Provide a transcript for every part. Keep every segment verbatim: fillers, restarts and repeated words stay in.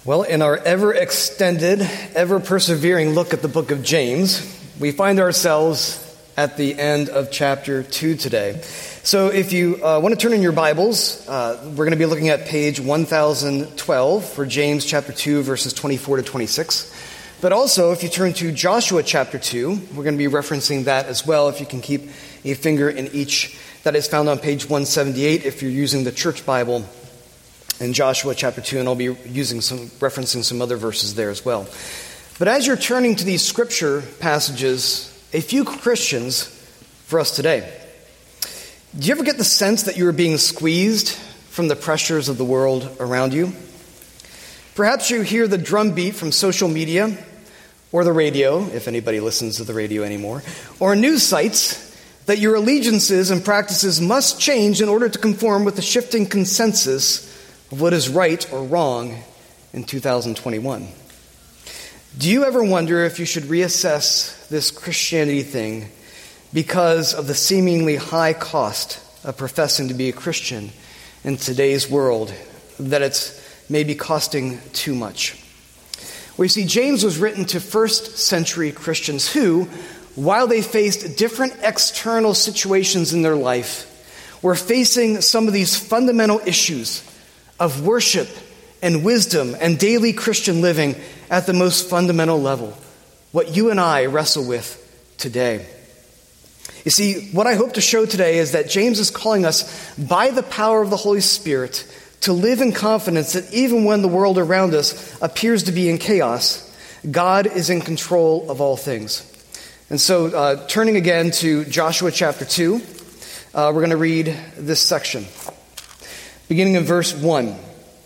Well, in our ever-extended, ever-persevering look at the book of James, we find ourselves at the end of chapter two today. So if you uh, want to turn in your Bibles, uh, we're going to be looking at page one thousand twelve for James chapter two, verses twenty-four to twenty-six. But also, if you turn to Joshua chapter two, we're going to be referencing that as well, if you can keep a finger in each. That is found on page one seventy-eight if you're using the church Bible. In Joshua chapter two, and I'll be using some, referencing some other verses there as well. But as you're turning to these scripture passages, a few Christians for us today. Do you ever get the sense that you are being squeezed from the pressures of the world around you? Perhaps you hear the drumbeat from social media, or the radio, if anybody listens to the radio anymore, or news sites, that your allegiances and practices must change in order to conform with the shifting consensus of what is right or wrong in two thousand twenty-one. Do you ever wonder if you should reassess this Christianity thing because of the seemingly high cost of professing to be a Christian in today's world, that it's maybe costing too much? Well, you see, James was written to first century Christians who, while they faced different external situations in their life, were facing some of these fundamental issues of worship and wisdom and daily Christian living at the most fundamental level, what you and I wrestle with today. You see, what I hope to show today is that James is calling us by the power of the Holy Spirit to live in confidence that even when the world around us appears to be in chaos, God is in control of all things. And so, uh, turning again to Joshua chapter two, uh, we're going to read this section. Beginning in verse one.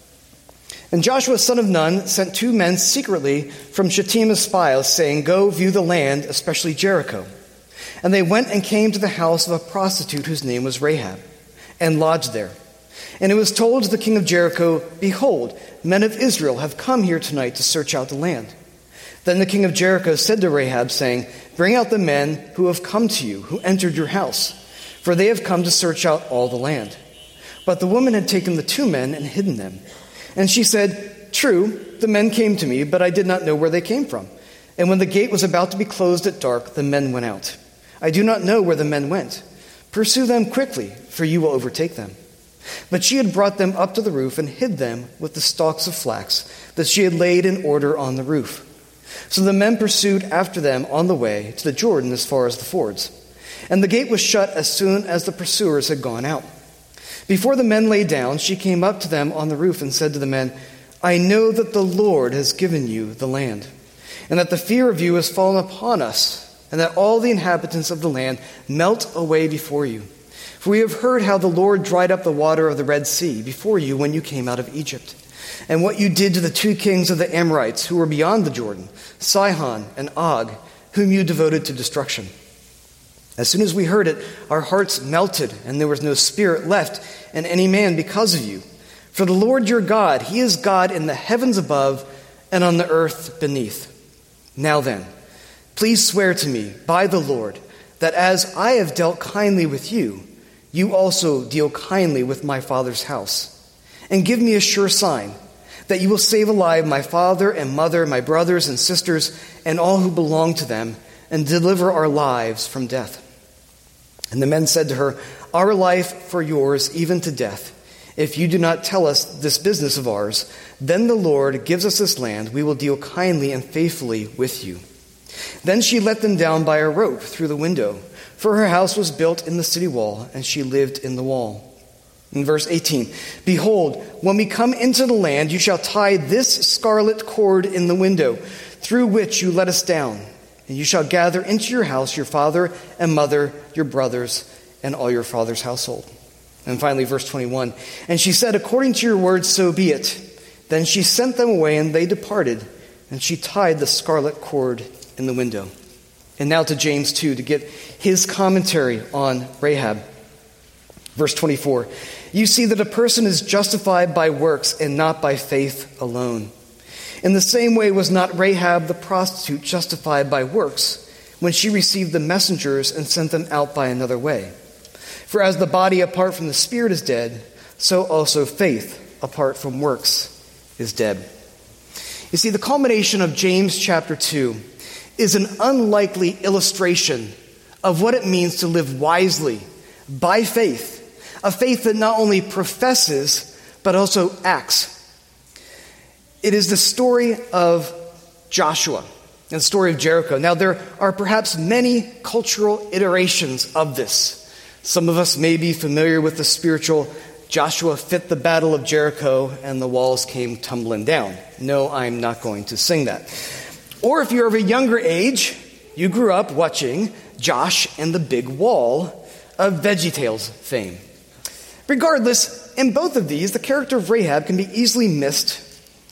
And Joshua son of Nun sent two men secretly from Shittim as spies, saying, "Go view the land, especially Jericho." And they went and came to the house of a prostitute whose name was Rahab, and lodged there. And it was told to the king of Jericho, "Behold, men of Israel have come here tonight to search out the land." Then the king of Jericho said to Rahab, saying, "Bring out the men who have come to you, who entered your house, for they have come to search out all the land." But the woman had taken the two men and hidden them. And she said, "True, the men came to me, but I did not know where they came from. And when the gate was about to be closed at dark, the men went out. I do not know where the men went. Pursue them quickly, for you will overtake them." But she had brought them up to the roof and hid them with the stalks of flax that she had laid in order on the roof. So the men pursued after them on the way to the Jordan as far as the fords. And the gate was shut as soon as the pursuers had gone out. Before the men lay down, she came up to them on the roof and said to the men, "I know that the Lord has given you the land, and that the fear of you has fallen upon us, and that all the inhabitants of the land melt away before you. For we have heard how the Lord dried up the water of the Red Sea before you when you came out of Egypt, and what you did to the two kings of the Amorites who were beyond the Jordan, Sihon and Og, whom you devoted to destruction. As soon as we heard it, our hearts melted, and there was no spirit left in any man because of you. For the Lord your God, he is God in the heavens above and on the earth beneath. Now then, please swear to me by the Lord that as I have dealt kindly with you, you also deal kindly with my father's house. And give me a sure sign that you will save alive my father and mother, my brothers and sisters, and all who belong to them, and deliver our lives from death." And the men said to her, "Our life for yours, even to death. If you do not tell us this business of ours, then the Lord gives us this land. We will deal kindly and faithfully with you." Then she let them down by a rope through the window, for her house was built in the city wall, and she lived in the wall. In verse eighteen, "Behold, when we come into the land, you shall tie this scarlet cord in the window, through which you let us down. And you shall gather into your house your father and mother, your brothers, and all your father's household." And finally, verse twenty-one, "And she said, according to your words, so be it. Then she sent them away, and they departed, and she tied the scarlet cord in the window." And now to James two to get his commentary on Rahab. Verse twenty-four, "You see that a person is justified by works and not by faith alone. In the same way was not Rahab the prostitute justified by works when she received the messengers and sent them out by another way? For as the body apart from the spirit is dead, so also faith apart from works is dead." You see, the culmination of James chapter two is an unlikely illustration of what it means to live wisely by faith, a faith that not only professes, but also acts. It is the story of Joshua and the story of Jericho. Now, there are perhaps many cultural iterations of this. Some of us may be familiar with the spiritual Joshua fit the battle of Jericho and the walls came tumbling down. No, I'm not going to sing that. Or if you're of a younger age, you grew up watching Josh and the Big Wall of VeggieTales fame. Regardless, in both of these, the character of Rahab can be easily missed,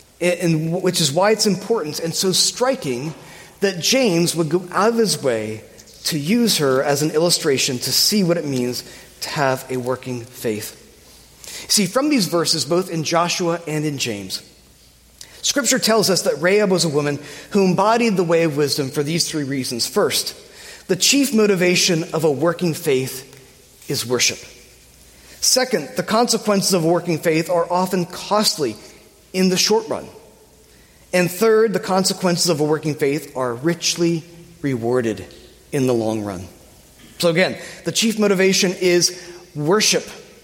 in, which is why it's important and so striking that James would go out of his way to use her as an illustration to see what it means to have a working faith. See, from these verses, both in Joshua and in James, Scripture tells us that Rahab was a woman who embodied the way of wisdom for these three reasons. First, the chief motivation of a working faith is worship. Second, the consequences of a working faith are often costly in the short run. And third, the consequences of a working faith are richly rewarded in the long run. So again, the chief motivation is worship.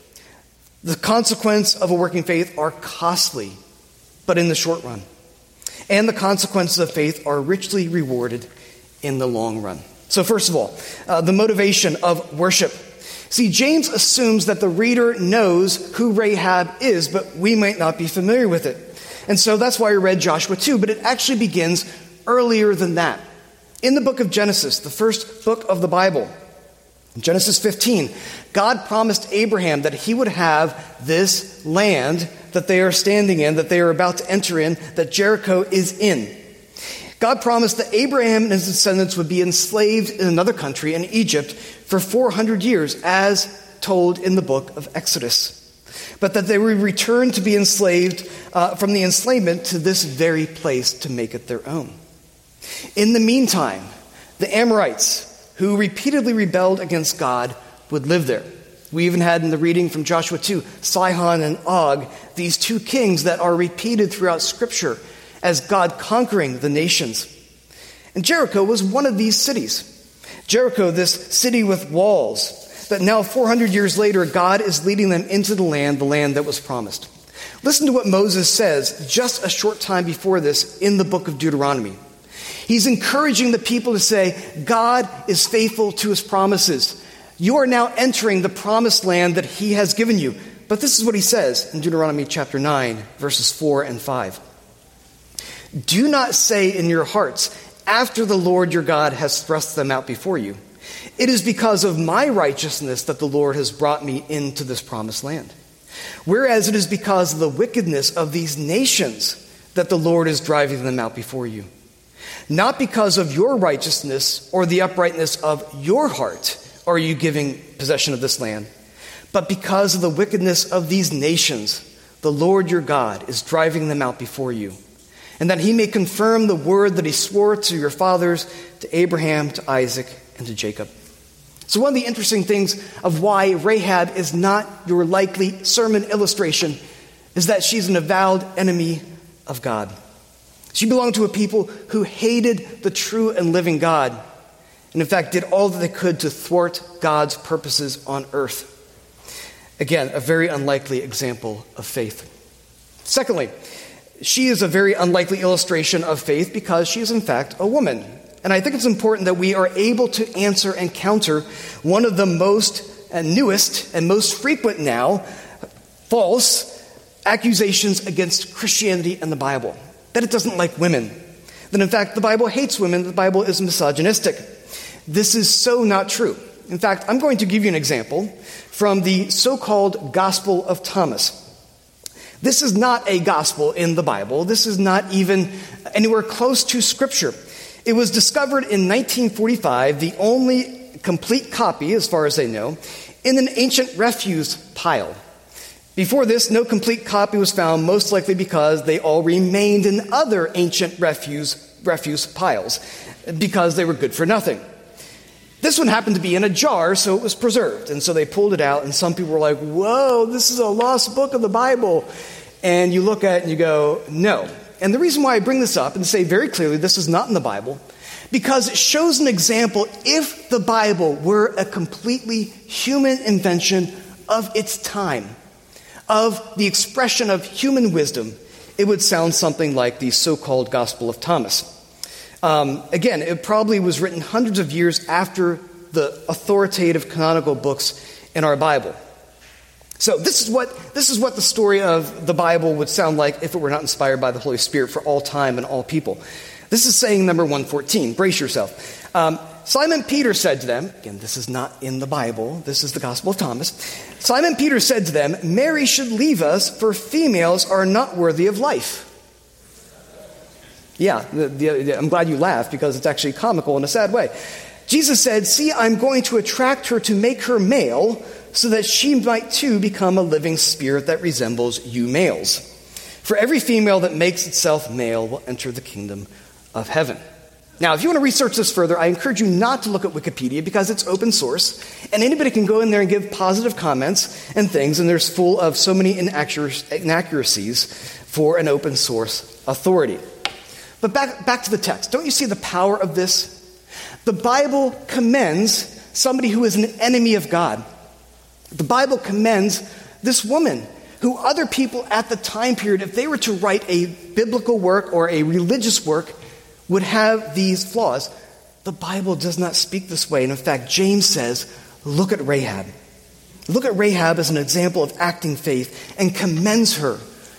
The consequences of a working faith are costly, but in the short run. And the consequences of faith are richly rewarded in the long run. So first of all, uh, the motivation of worship. See, James assumes that the reader knows who Rahab is, but we might not be familiar with it. And so that's why we read Joshua two, but it actually begins earlier than that. In the book of Genesis, the first book of the Bible, Genesis fifteen, God promised Abraham that he would have this land that they are standing in, that they are about to enter in, that Jericho is in. God promised that Abraham and his descendants would be enslaved in another country, in Egypt, for four hundred years, as told in the book of Exodus. But that they would return to be enslaved uh, from the enslavement to this very place to make it their own. In the meantime, the Amorites, who repeatedly rebelled against God, would live there. We even had in the reading from Joshua two, Sihon and Og, these two kings that are repeated throughout Scripture as God conquering the nations. And Jericho was one of these cities. Jericho, this city with walls, that now four hundred years later, God is leading them into the land, the land that was promised. Listen to what Moses says just a short time before this in the book of Deuteronomy. He's encouraging the people to say, God is faithful to his promises. You are now entering the promised land that he has given you. But this is what he says in Deuteronomy chapter nine, verses four and five. Do not say in your hearts, after the Lord your God has thrust them out before you, it is because of my righteousness that the Lord has brought me into this promised land. Whereas it is because of the wickedness of these nations that the Lord is driving them out before you. Not because of your righteousness or the uprightness of your heart are you giving possession of this land, but because of the wickedness of these nations, the Lord your God is driving them out before you, and that he may confirm the word that he swore to your fathers, to Abraham, to Isaac, and to Jacob. So one of the interesting things of why Rahab is not your likely sermon illustration is that she's an avowed enemy of God. She belonged to a people who hated the true and living God, and in fact did all that they could to thwart God's purposes on earth. Again, a very unlikely example of faith. Secondly, she is a very unlikely illustration of faith because she is in fact a woman. And I think it's important that we are able to answer and counter one of the most and newest and most frequent now false accusations against Christianity and the Bible. That it doesn't like women. That in fact the Bible hates women, the Bible is misogynistic. This is so not true. In fact, I'm going to give you an example from the so-called Gospel of Thomas. This is not a gospel in the Bible. This is not even anywhere close to Scripture. It was discovered in nineteen forty-five, the only complete copy, as far as they know, in an ancient refuse pile. Before this, no complete copy was found, most likely because they all remained in other ancient refuse, refuse piles, because they were good for nothing. This one happened to be in a jar, so it was preserved. And so they pulled it out, and some people were like, whoa, this is a lost book of the Bible. And you look at it and you go, no, And the reason why I bring this up and say very clearly this is not in the Bible, because it shows an example if the Bible were a completely human invention of its time, of the expression of human wisdom, it would sound something like the so-called Gospel of Thomas. Um, again, it probably was written hundreds of years after the authoritative canonical books in our Bible. So this is what this is what the story of the Bible would sound like if it were not inspired by the Holy Spirit for all time and all people. This is saying number one fourteen. Brace yourself. Um, Simon Peter said to them, again, this is not in the Bible. This is the Gospel of Thomas. Simon Peter said to them, Mary should leave us, for females are not worthy of life. Yeah, the, the, I'm glad you laughed because it's actually comical in a sad way. Jesus said, see, I'm going to attract her to make her male so that she might too become a living spirit that resembles you males. For every female that makes itself male will enter the kingdom of heaven. Now, if you want to research this further, I encourage you not to look at Wikipedia because it's open source, and anybody can go in there and give positive comments and things, and there's full of so many inaccuracies for an open source authority. But back, back to the text. Don't you see the power of this? The Bible commends somebody who is an enemy of God. The Bible commends this woman who other people at the time period, if they were to write a biblical work or a religious work, would have these flaws. The Bible does not speak this way. And in fact, James says, look at Rahab. Look at Rahab as an example of acting faith and commends her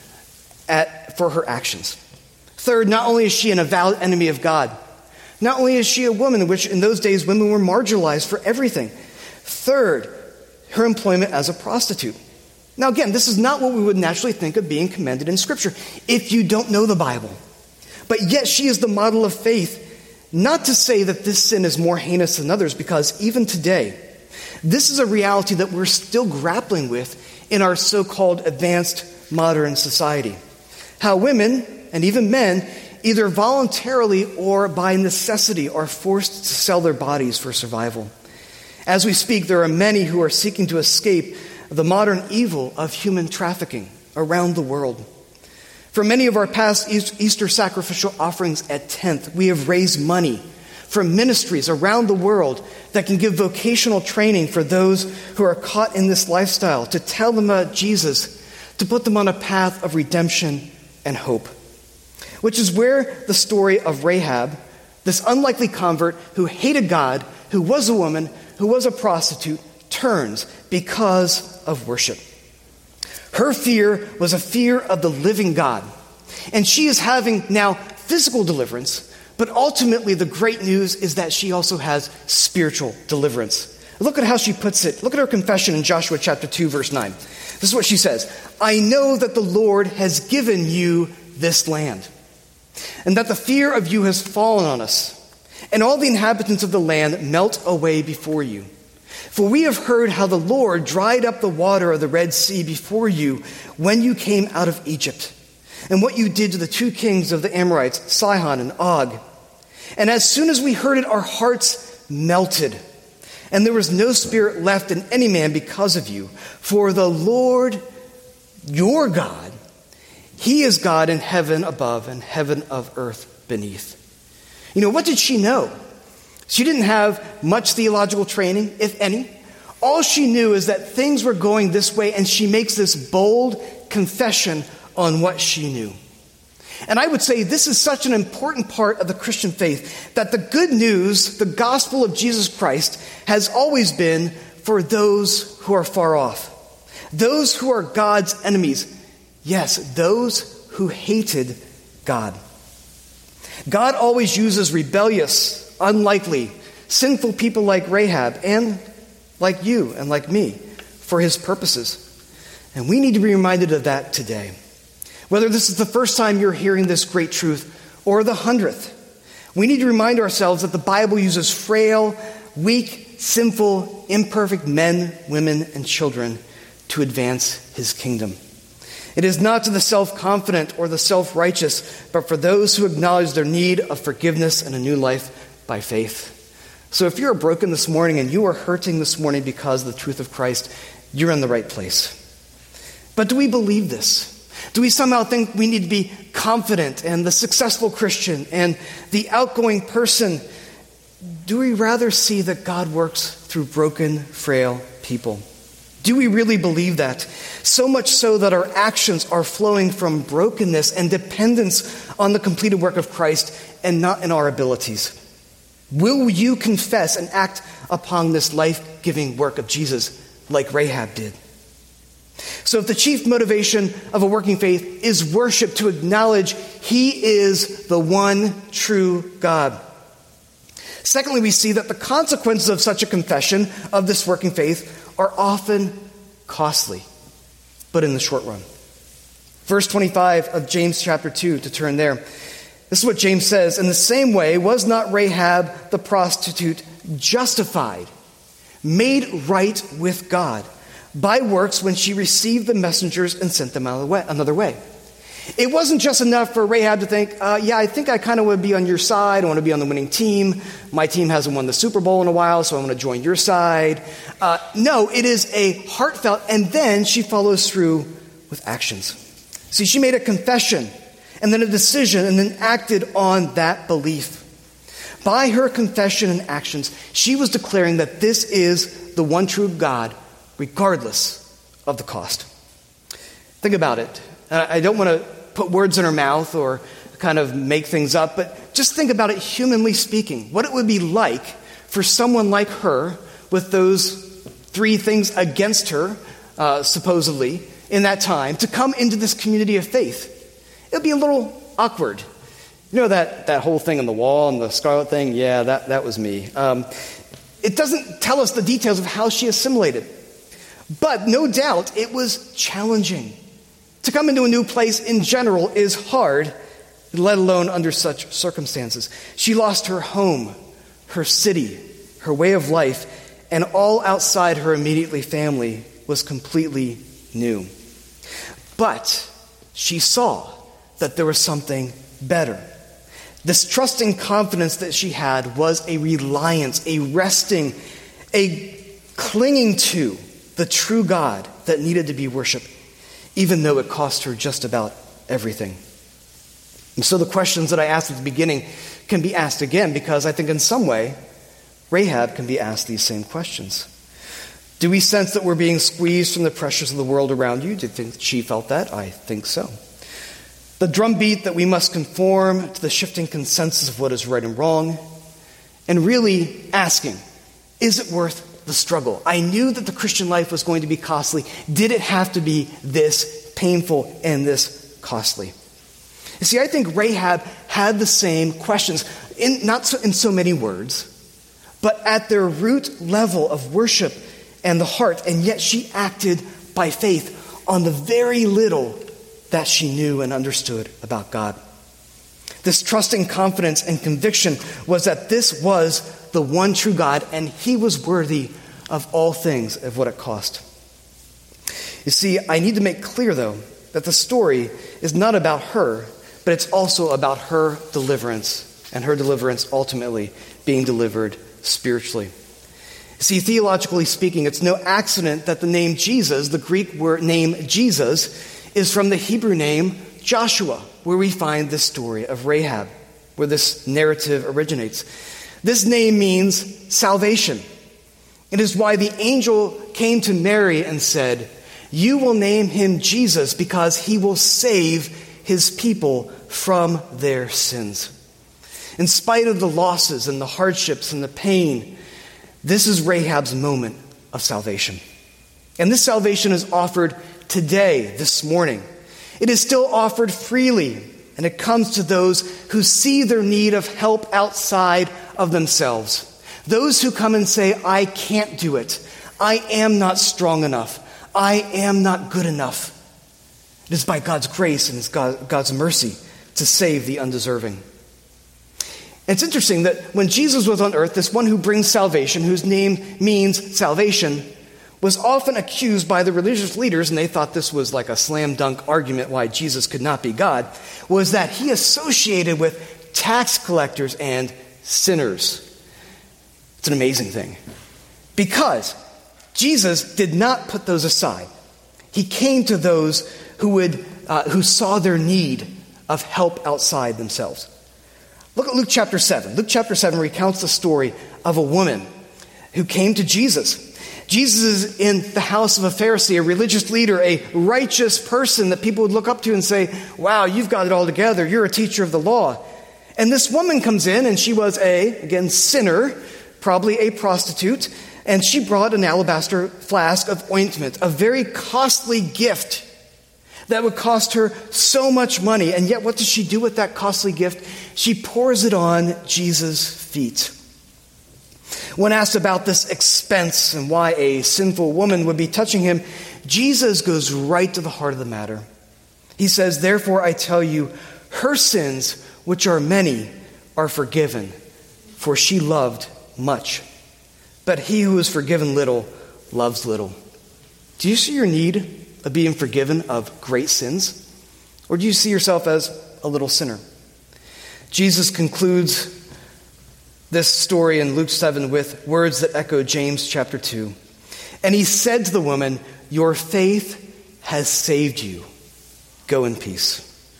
at, for her actions. Third, not only is she an avowed enemy of God, not only is she a woman, which in those days women were marginalized for everything. Third, her employment as a prostitute. Now again, this is not what we would naturally think of being commended in Scripture if you don't know the Bible. But yet she is the model of faith, not to say that this sin is more heinous than others, because even today, this is a reality that we're still grappling with in our so-called advanced modern society. How women, and even men, either voluntarily or by necessity are forced to sell their bodies for survival. As we speak, there are many who are seeking to escape the modern evil of human trafficking around the world. For many of our past Easter sacrificial offerings at tenth, we have raised money for ministries around the world that can give vocational training for those who are caught in this lifestyle, to tell them about Jesus, to put them on a path of redemption and hope. Which is where the story of Rahab, this unlikely convert who hated God, who was a woman, who was a prostitute, turns because of worship. Her fear was a fear of the living God. And she is having now physical deliverance, but ultimately the great news is that she also has spiritual deliverance. Look at how she puts it. Look at her confession in Joshua chapter two, verse nine. This is what she says. I know that the Lord has given you this land, and that the fear of you has fallen on us, and all the inhabitants of the land melt away before you. For we have heard how the Lord dried up the water of the Red Sea before you when you came out of Egypt, and what you did to the two kings of the Amorites, Sihon and Og. And as soon as we heard it, our hearts melted, and there was no spirit left in any man because of you. For the Lord, your God, He is God in heaven above and heaven of earth beneath. You know, what did she know? She didn't have much theological training, if any. All she knew is that things were going this way, and she makes this bold confession on what she knew. And I would say this is such an important part of the Christian faith, that the good news, the gospel of Jesus Christ, has always been for those who are far off, those who are God's enemies. Yes, those who hated God. God always uses rebellious, unlikely, sinful people like Rahab and like you and like me for His purposes. And we need to be reminded of that today. Whether this is the first time you're hearing this great truth or the hundredth, we need to remind ourselves that the Bible uses frail, weak, sinful, imperfect men, women, and children to advance His kingdom. It is not to the self-confident or the self-righteous, but for those who acknowledge their need of forgiveness and a new life by faith. So if you're broken this morning and you are hurting this morning because of the truth of Christ, you're in the right place. But do we believe this? Do we somehow think we need to be confident and the successful Christian and the outgoing person? Do we rather see that God works through broken, frail people? Do we really believe that? So much so that our actions are flowing from brokenness and dependence on the completed work of Christ and not in our abilities. Will you confess and act upon this life-giving work of Jesus like Rahab did? So if the chief motivation of a working faith is worship, to acknowledge he is the one true God. Secondly, we see that the consequences of such a confession of this working faith are often costly, but in the short run. Verse twenty-five of James chapter two, to turn there. This is what James says. In the same way, was not Rahab the prostitute justified, made right with God, by works when she received the messengers and sent them another way? It wasn't just enough for Rahab to think, uh, yeah, I think I kind of want to be on your side. I want to be on the winning team. My team hasn't won the Super Bowl in a while, so I want to join your side. Uh, no, it is a heartfelt, and then she follows through with actions. See, she made a confession, and then a decision, and then acted on that belief. By her confession and actions, she was declaring that this is the one true God, regardless of the cost. Think about it. I don't want to put words in her mouth or kind of make things up, but just think about it humanly speaking. What it would be like for someone like her with those three things against her, uh, supposedly, in that time, to come into this community of faith. It would be a little awkward. You know that, that whole thing on the wall and the scarlet thing? Yeah, that, that was me. Um, it doesn't tell us the details of how she assimilated. But no doubt it was challenging. To come into a new place in general is hard, let alone under such circumstances. She lost her home, her city, her way of life, and all outside her immediately family was completely new. But she saw that there was something better. This trusting confidence that she had was a reliance, a resting, a clinging to the true God that needed to be worshiped, even though it cost her just about everything. And so the questions that I asked at the beginning can be asked again, because I think in some way, Rahab can be asked these same questions. Do we sense that we're being squeezed from the pressures of the world around you? Do you think she felt that? I think so. The drumbeat that we must conform to the shifting consensus of what is right and wrong, and really asking, is it worth the struggle? I knew that the Christian life was going to be costly. Did it have to be this painful and this costly? You see, I think Rahab had the same questions, in, not so, in so many words, but at their root level of worship and the heart, and yet she acted by faith on the very little that she knew and understood about God. This trusting confidence and conviction was that this was the one true God, and he was worthy of all things of what it cost. You see, I need to make clear, though, that the story is not about her, but it's also about her deliverance, and her deliverance ultimately being delivered spiritually. See, theologically speaking, it's no accident that the name Jesus, the Greek word name Jesus, is from the Hebrew name Joshua, where we find this story of Rahab, where this narrative originates. This name means salvation. It is why the angel came to Mary and said, "You will name him Jesus because he will save his people from their sins." In spite of the losses and the hardships and the pain, this is Rahab's moment of salvation. And this salvation is offered today, this morning. It is still offered freely, and it comes to those who see their need of help outside of themselves. Those who come and say, "I can't do it. I am not strong enough. I am not good enough." It is by God's grace and God's mercy to save the undeserving. It's interesting that when Jesus was on earth, this one who brings salvation, whose name means salvation, was often accused by the religious leaders, and they thought this was like a slam dunk argument why Jesus could not be God, was that he associated with tax collectors and sinners. It's an amazing thing. Because Jesus did not put those aside. He came to those who would uh, who saw their need of help outside themselves. Look at Luke chapter seven. Luke chapter seven recounts the story of a woman who came to Jesus. Jesus is in the house of a Pharisee, a religious leader, a righteous person that people would look up to and say, wow, you've got it all together. You're a teacher of the law. And this woman comes in, and she was a, again, sinner, probably a prostitute, and she brought an alabaster flask of ointment, a very costly gift that would cost her so much money. And yet, what does she do with that costly gift? She pours it on Jesus' feet. When asked about this expense and why a sinful woman would be touching him, Jesus goes right to the heart of the matter. He says, therefore I tell you, her sins, which are many, are forgiven, for she loved much. But he who is forgiven little loves little. Do you see your need of being forgiven of great sins? Or do you see yourself as a little sinner? Jesus concludes this story in Luke seven with words that echo James chapter two. And he said to the woman, your faith has saved you. Go in peace.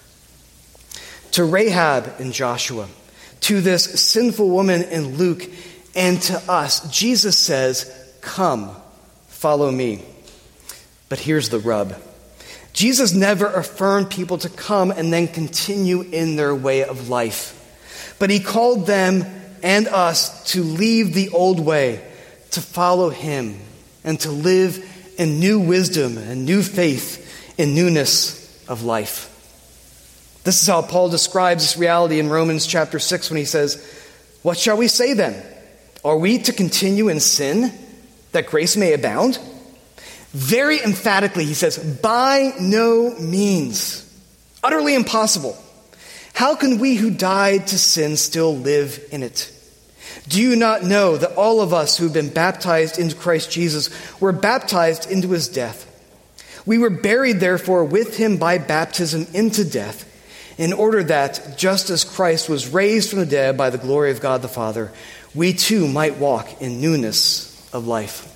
To Rahab in Joshua, to this sinful woman in Luke, and to us, Jesus says, come, follow me. But here's the rub. Jesus never affirmed people to come and then continue in their way of life. But he called them and us to leave the old way, to follow him, and to live in new wisdom and new faith in newness of life. This is how Paul describes this reality in Romans chapter six when he says, what shall we say then? Are we to continue in sin that grace may abound? Very emphatically, he says, by no means. Utterly impossible. How can we who died to sin still live in it? Do you not know that all of us who have been baptized into Christ Jesus were baptized into his death? We were buried, therefore, with him by baptism into death, in order that, just as Christ was raised from the dead by the glory of God the Father, we too might walk in newness of life.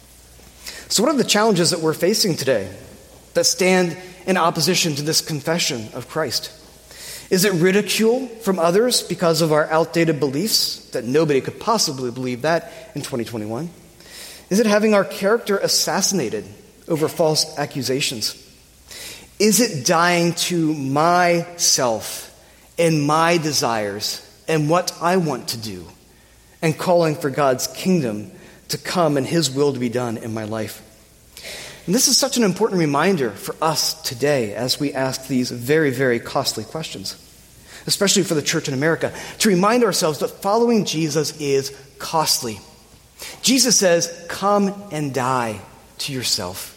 So what are the challenges that we're facing today that stand in opposition to this confession of Christ? Is it ridicule from others because of our outdated beliefs, that nobody could possibly believe that in twenty twenty-one? Is it having our character assassinated over false accusations? Is it dying to myself and my desires and what I want to do and calling for God's kingdom to come and his will to be done in my life? And this is such an important reminder for us today as we ask these very, very costly questions, especially for the church in America, to remind ourselves that following Jesus is costly. Jesus says, come and die to yourself.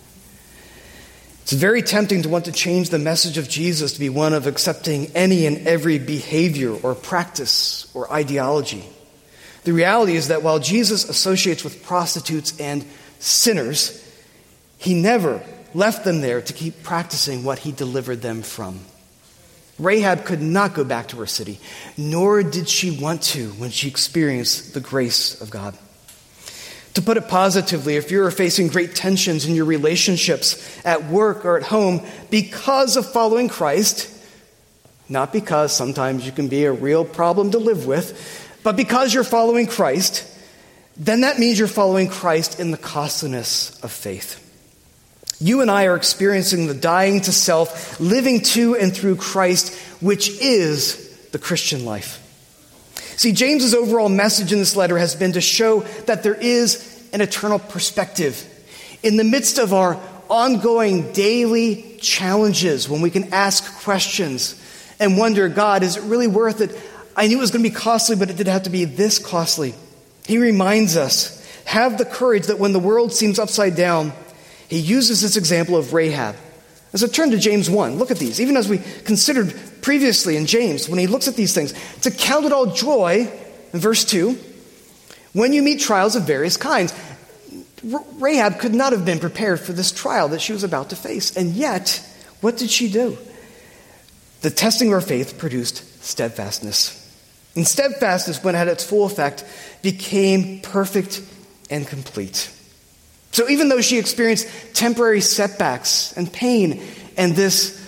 It's very tempting to want to change the message of Jesus to be one of accepting any and every behavior or practice or ideology. The reality is that while Jesus associates with prostitutes and sinners, he never left them there to keep practicing what he delivered them from. Rahab could not go back to her city, nor did she want to when she experienced the grace of God. To put it positively, if you're facing great tensions in your relationships at work or at home because of following Christ, not because sometimes you can be a real problem to live with, but because you're following Christ, then that means you're following Christ in the costliness of faith. You and I are experiencing the dying to self, living to and through Christ, which is the Christian life. See, James's overall message in this letter has been to show that there is an eternal perspective in the midst of our ongoing daily challenges, when we can ask questions and wonder, God, is it really worth it? I knew it was going to be costly, but it didn't have to be this costly. He reminds us, have the courage that when the world seems upside down, he uses this example of Rahab. As I turn to James one, look at these. Even as we considered previously in James, when he looks at these things, to count it all joy, in verse two, when you meet trials of various kinds. Rahab could not have been prepared for this trial that she was about to face. And yet, what did she do? The testing of her faith produced steadfastness. And steadfastness, when it had its full effect, became perfect and complete. So even though she experienced temporary setbacks and pain and this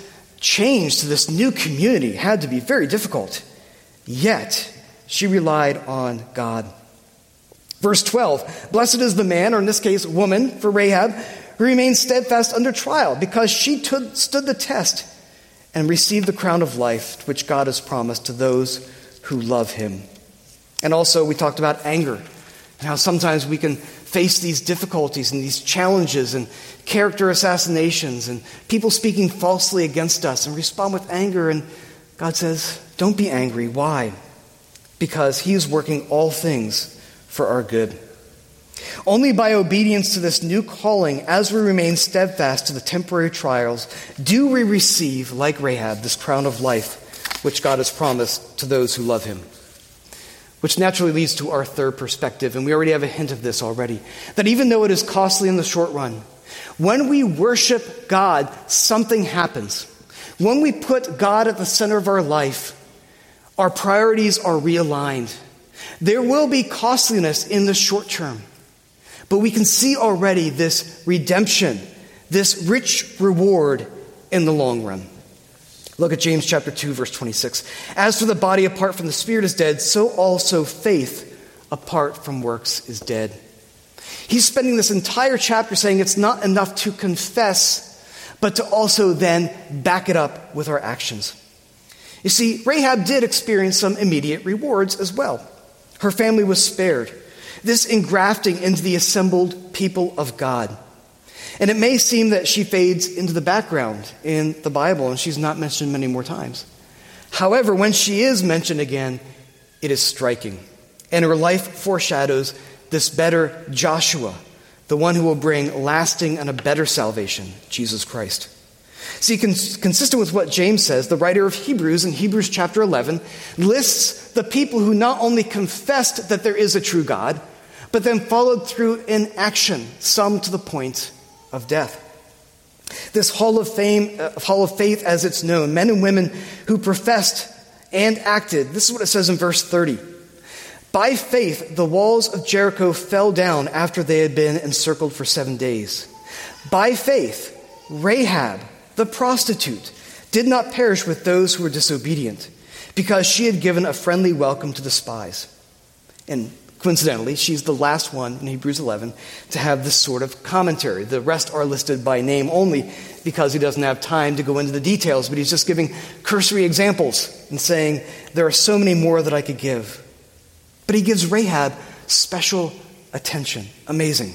change to this new community had to be very difficult. Yet, she relied on God. Verse twelve, blessed is the man, or in this case, woman, for Rahab, who remained steadfast under trial, because she t- stood the test and received the crown of life, which God has promised to those who love him. And also, we talked about anger, and how sometimes we can face these difficulties and these challenges and character assassinations and people speaking falsely against us and respond with anger. And God says, don't be angry. Why? Because he is working all things for our good. Only by obedience to this new calling, as we remain steadfast to the temporary trials, do we receive, like Rahab, this crown of life, which God has promised to those who love him. Which naturally leads to our third perspective, and we already have a hint of this already, that even though it is costly in the short run, when we worship God, something happens. When we put God at the center of our life, our priorities are realigned. There will be costliness in the short term, but we can see already this redemption, this rich reward in the long run. Look at James chapter two, verse twenty-six. As for the body apart from the spirit is dead, so also faith apart from works is dead. He's spending this entire chapter saying it's not enough to confess, but to also then back it up with our actions. You see, Rahab did experience some immediate rewards as well. Her family was spared. This engrafting into the assembled people of God. And it may seem that she fades into the background in the Bible and she's not mentioned many more times. However, when she is mentioned again, it is striking. And her life foreshadows this better Joshua, the one who will bring lasting and a better salvation, Jesus Christ. See, cons- consistent with what James says, the writer of Hebrews in Hebrews chapter eleven lists the people who not only confessed that there is a true God, but then followed through in action, some to the point of death. This hall of fame, uh, hall of faith as it's known, men and women who professed and acted. This is what it says in verse thirty. By faith, the walls of Jericho fell down after they had been encircled for seven days. By faith, Rahab, the prostitute, did not perish with those who were disobedient, because she had given a friendly welcome to the spies. And coincidentally, she's the last one in Hebrews eleven to have this sort of commentary. The rest are listed by name only because he doesn't have time to go into the details, but he's just giving cursory examples and saying, there are so many more that I could give. But he gives Rahab special attention. Amazing.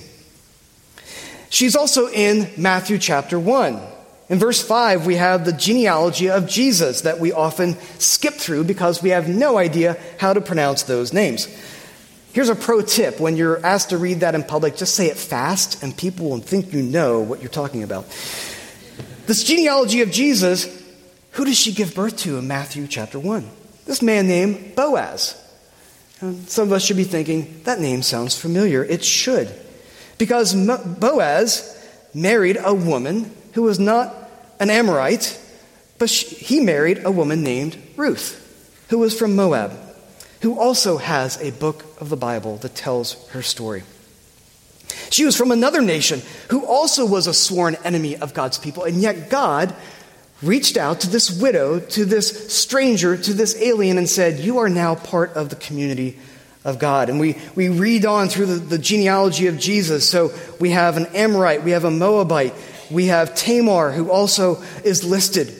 She's also in Matthew chapter one. In verse five, we have the genealogy of Jesus that we often skip through because we have no idea how to pronounce those names. Here's a pro tip. When you're asked to read that in public, just say it fast and people will think you know what you're talking about. This genealogy of Jesus, who does she give birth to in Matthew chapter one? This man named Boaz. And some of us should be thinking, that name sounds familiar. It should. Because Boaz married a woman who was not an Amorite, but she, he married a woman named Ruth, who was from Moab, who also has a book of the Bible that tells her story. She was from another nation who also was a sworn enemy of God's people, and yet God reached out to this widow, to this stranger, to this alien, and said, you are now part of the community of God. And we, we read on through the, the genealogy of Jesus. So we have an Amorite, we have a Moabite, we have Tamar, who also is listed.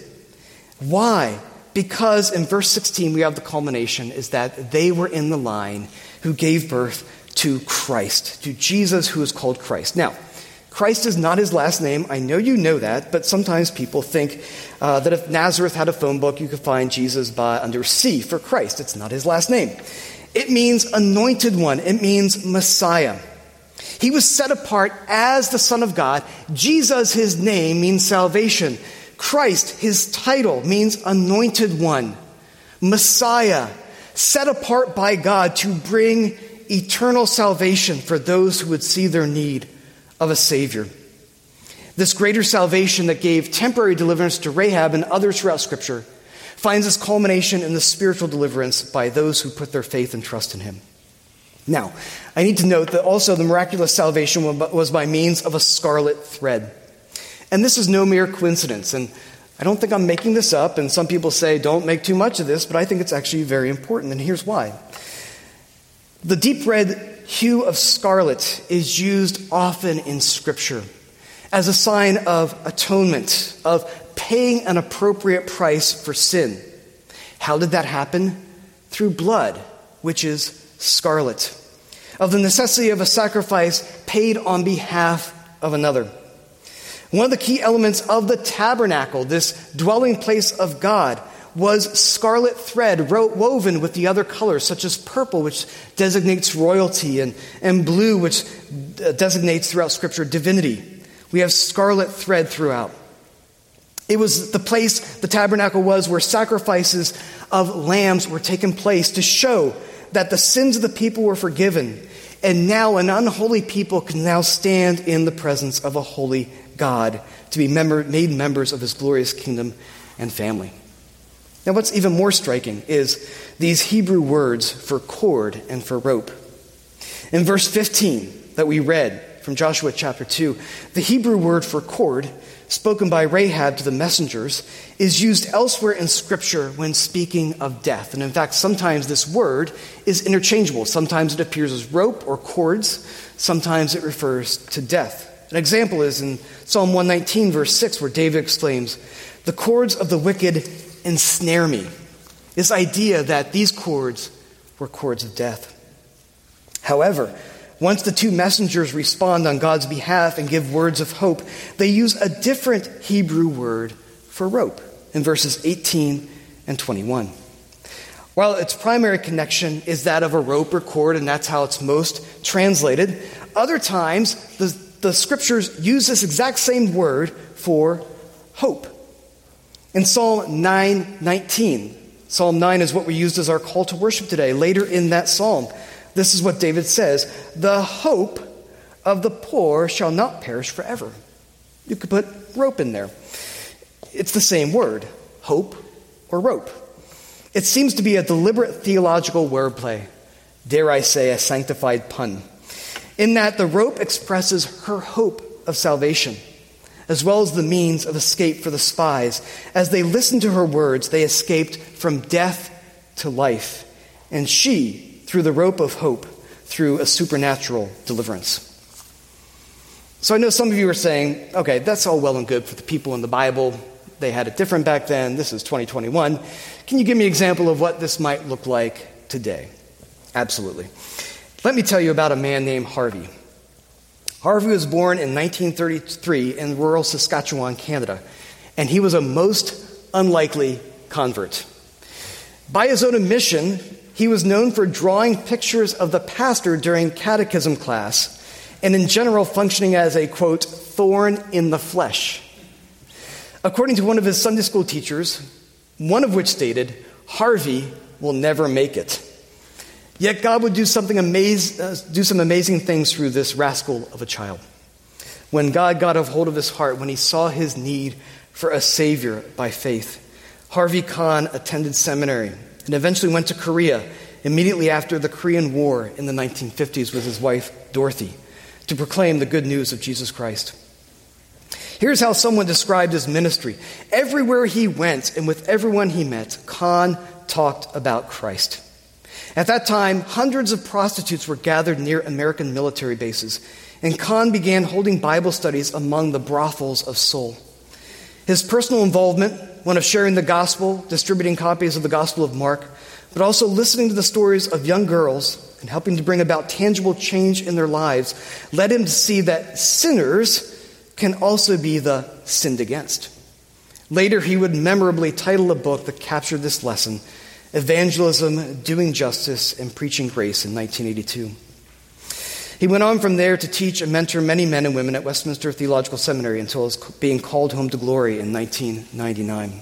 Why? Because in verse sixteen, we have the culmination, is that they were in the line who gave birth to Christ, to Jesus, who is called Christ. Now, Christ is not his last name. I know you know that, but sometimes people think uh, that if Nazareth had a phone book, you could find Jesus by under C for Christ. It's not his last name. It means anointed one. It means Messiah. He was set apart as the Son of God. Jesus, his name, means salvation. Christ, his title, means anointed one. Messiah, set apart by God to bring eternal salvation for those who would see their need of a Savior. This greater salvation that gave temporary deliverance to Rahab and others throughout Scripture finds its culmination in the spiritual deliverance by those who put their faith and trust in him. Now, I need to note that also the miraculous salvation was by means of a scarlet thread. And this is no mere coincidence. And I don't think I'm making this up, and some people say don't make too much of this, but I think it's actually very important, and here's why. The deep red hue of scarlet is used often in Scripture as a sign of atonement, of paying an appropriate price for sin. How did that happen? Through blood, which is scarlet, of the necessity of a sacrifice paid on behalf of another. One of the key elements of the tabernacle, this dwelling place of God, was scarlet thread woven with the other colors, such as purple, which designates royalty, and, and blue, which designates throughout Scripture divinity. We have scarlet thread throughout. It was the place, the tabernacle was, where sacrifices of lambs were taking place to show that the sins of the people were forgiven. And now an unholy people can now stand in the presence of a holy God to be member, made members of his glorious kingdom and family. Now what's even more striking is these Hebrew words for cord and for rope. In verse fifteen that we read from Joshua chapter two, the Hebrew word for cord, spoken by Rahab to the messengers, is used elsewhere in Scripture when speaking of death. And in fact, sometimes this word is interchangeable. Sometimes it appears as rope or cords. Sometimes it refers to death. An example is in Psalm one nineteen, verse six, where David exclaims, "The cords of the wicked ensnare me." This idea that these cords were cords of death. However, once the two messengers respond on God's behalf and give words of hope, they use a different Hebrew word for rope in verses eighteen and twenty-one. While its primary connection is that of a rope or cord, and that's how it's most translated, other times the, the Scriptures use this exact same word for hope. In Psalm nine nineteen, Psalm nine is what we used as our call to worship today. Later in that psalm, this is what David says: "The hope of the poor shall not perish forever." You could put rope in there. It's the same word, hope or rope. It seems to be a deliberate theological wordplay, dare I say a sanctified pun, in that the rope expresses her hope of salvation, as well as the means of escape for the spies. As they listened to her words, they escaped from death to life, and she, through the rope of hope, through a supernatural deliverance. So I know some of you are saying, okay, that's all well and good for the people in the Bible. They had it different back then. This is twenty twenty-one. Can you give me an example of what this might look like today? Absolutely. Let me tell you about a man named Harvey. Harvey was born in nineteen thirty-three in rural Saskatchewan, Canada, and he was a most unlikely convert. By his own admission, he was known for drawing pictures of the pastor during catechism class, and in general functioning as a, quote, thorn in the flesh. According to one of his Sunday school teachers, one of which stated, "Harvey will never make it." Yet God would do something amaz- uh, do some amazing things through this rascal of a child. When God got a hold of his heart, when he saw his need for a Savior by faith, Harvey Kahn attended seminary and eventually went to Korea immediately after the Korean War in the nineteen fifties with his wife, Dorothy, to proclaim the good news of Jesus Christ. Here's how someone described his ministry. Everywhere he went and with everyone he met, Kahn talked about Christ. At that time, hundreds of prostitutes were gathered near American military bases, and Kahn began holding Bible studies among the brothels of Seoul. His personal involvement, one of sharing the gospel, distributing copies of the Gospel of Mark, but also listening to the stories of young girls and helping to bring about tangible change in their lives, led him to see that sinners can also be the sinned against. Later, he would memorably title a book that captured this lesson, Evangelism, Doing Justice, and Preaching Grace, in nineteen eighty-two. He went on from there to teach and mentor many men and women at Westminster Theological Seminary until his being called home to glory in nineteen ninety-nine.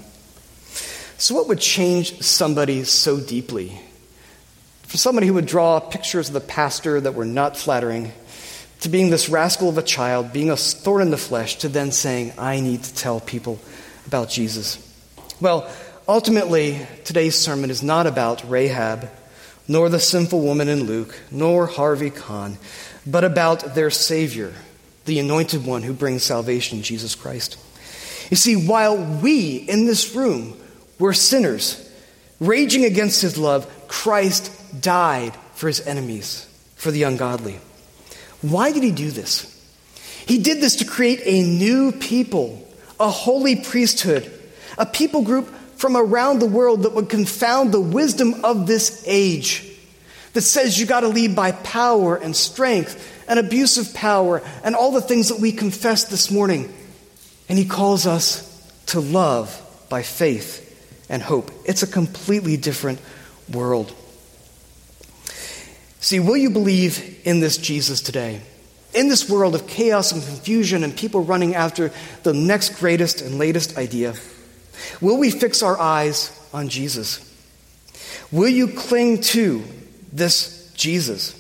So what would change somebody so deeply? For somebody who would draw pictures of the pastor that were not flattering, to being this rascal of a child, being a thorn in the flesh, to then saying, I need to tell people about Jesus. Well, ultimately, today's sermon is not about Rahab, nor the sinful woman in Luke, nor Harvey Kahn, but about their Savior, the anointed one who brings salvation, Jesus Christ. You see, while we in this room were sinners, raging against his love, Christ died for his enemies, for the ungodly. Why did he do this? He did this to create a new people, a holy priesthood, a people group from around the world that would confound the wisdom of this age, that says you got to lead by power and strength and abuse of power and all the things that we confessed this morning. And he calls us to love by faith and hope. It's a completely different world. See, will you believe in this Jesus today? In this world of chaos and confusion and people running after the next greatest and latest idea, will we fix our eyes on Jesus? Will you cling to this Jesus?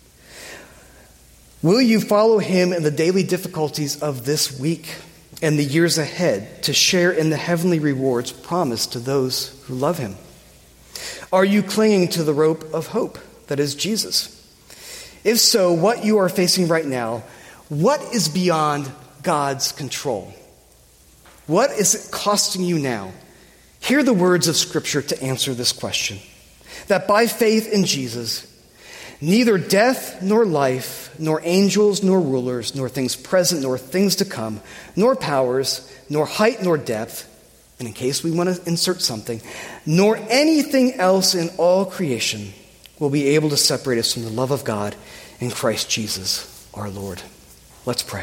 Will you follow him in the daily difficulties of this week and the years ahead to share in the heavenly rewards promised to those who love him? Are you clinging to the rope of hope that is Jesus? If so, what you are facing right now, what is beyond God's control? What is it costing you now? Hear the words of Scripture to answer this question. That by faith in Jesus, neither death nor life, nor angels nor rulers, nor things present nor things to come, nor powers, nor height nor depth, and in case we want to insert something, nor anything else in all creation will be able to separate us from the love of God in Christ Jesus, our Lord. Let's pray.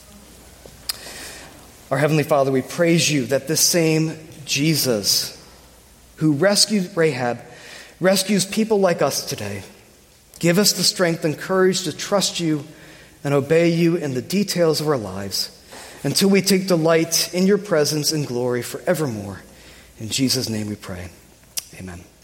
Our Heavenly Father, we praise you that this same Jesus who rescued Rahab rescues people like us today. Give us the strength and courage to trust you and obey you in the details of our lives until we take delight in your presence and glory forevermore. In Jesus' name we pray. Amen.